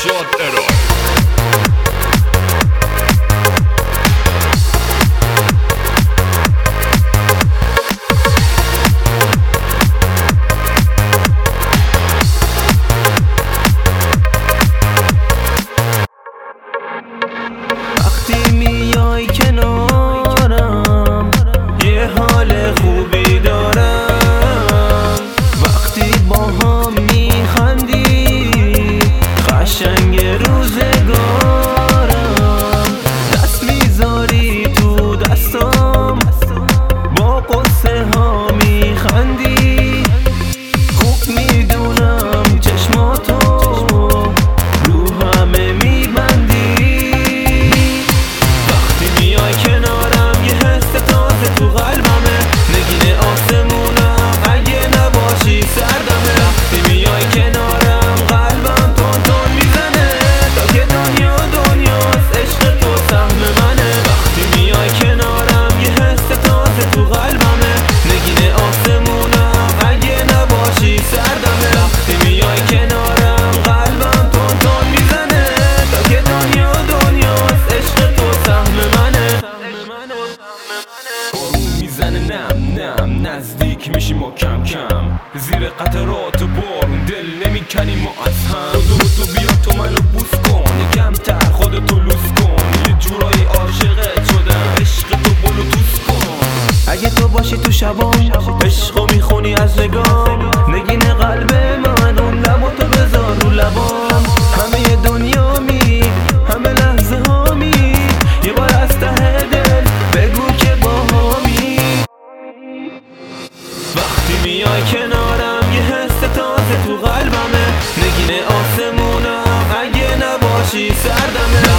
ارشاد ارائه. وقتی میای کنارم یه حال خوبی دارم، وقتی با هم میخندی قشنگ روزگارم، دست میذاری تو دستام با قصه ها میخندی، خوب میدونم چشماتو رو همه میبندی، وقتی میای کنارم یه حس تازه تو قلبمه، نگین آسمونم اگه نباشی سردمه، وقتی میای کنارم قلبم تون میزنه تا که دنیاست عشق تو سهم منه، وقتی میای کنارم یه حس تازه تو قلبمه، نگین آسمونم اگه نباشی سردمه، وقتی میای کنارم قلبم تون میزنه تا که دنیاست عشق تو سهم منه، بارون میزنه نم نزدیک میشیم ما کم کم، زیر قطرات بارون دل نمیکنیم ما از هم، تو بیا تو منو بوس کن کمتر خودتو لوس کن، یه جورایی عاشقت شدم عشق تو بلوتوس کن، اگه تو باشی تو شبام عشقو میخونی از نگام، نگین قلب من اون لباتو بذار رو لبام، همه دنیا همه لحظه هامی، یه بار از ته دل بگو که با هامی، وقتی میای کنارم یه حس تازه تو قلبمه، نگین آسمونم اگه نباشی سردمه،